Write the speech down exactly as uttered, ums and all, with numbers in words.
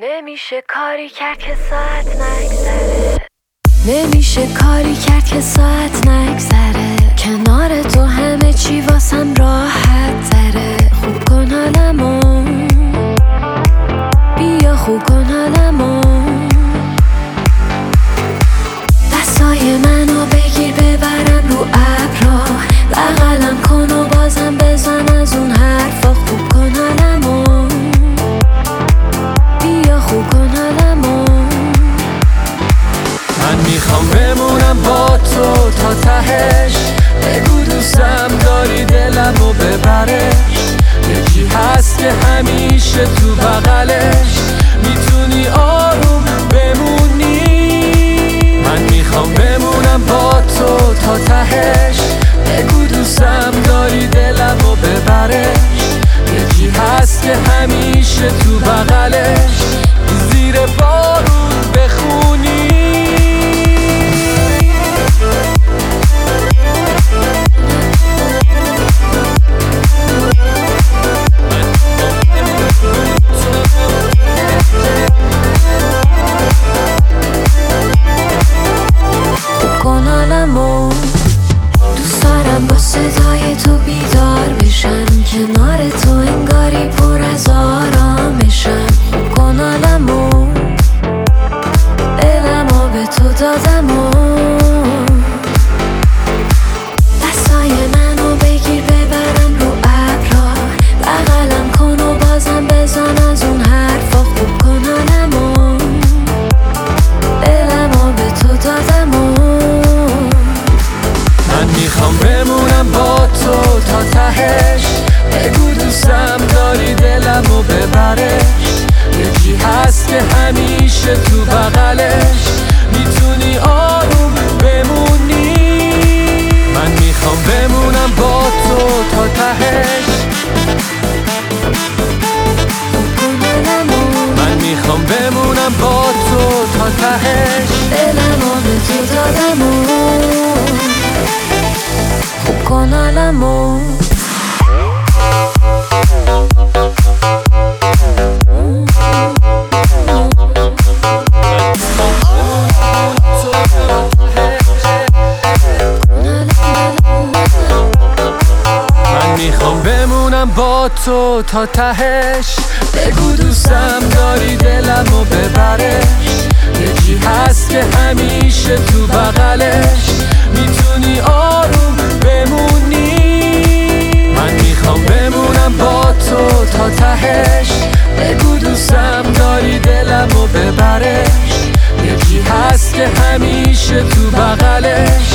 نمیشه کاری کرد که ساعت نگذره، نمیشه کاری کرد که ساعت نگذره. کنار تو همه چی واسم راحت تره. خوب کن حالمو، بیا خوب کن حالمو. دستای منو بگیر ببرم رو ابرا، بغلم کن و بازم بزن از اون حرفا. خوب کن حالمو، بیا خوب کن حالمو. من میخوام بمونم با تو تا تهش، بگو دوستم داری دلمو ببرش. یکی هست که همیشه تو بغلش، میتونی آروم بمونی. من میخوام بمونم با تو تا تهش، بگو دوستم داری دلمو ببرش. یکی هست که همیشه تو بغلش، زیر بارون بخونی. دوست دارم با صدای تو بیدار بشم، کنار تو انگاری پر از آرامشم. خوب کن حالمو، دلمو به تو دادمو. دستای منو بگیر ببرم رو ابرا، بغلم کن و بازم بزن از اون حرفا. خوب کن حالمو، دلمو به تو دادمو. من میخوام بمونم با تو تا تهش، بگو دوستم داری دلمو ببرش. یکی هست که همیشه تو بغلش، میتونی آروم بمونی. من میخوام بمونم با تو تا تهش، من میخوام بمونم با تو تا تهش. دلمو به تو دادمو، خوب کن حالمو. من میخوام بمونم با تو تا تهش، بگو دوستم داری دلمو ببرش. یکی هست که همیشه تو بغلش، میتونی آروم بمونی. من میخوام بمونم با تو تا تهش، بگو دوستم داری دلمو ببرش. یکی هست که همیشه تو بغلش،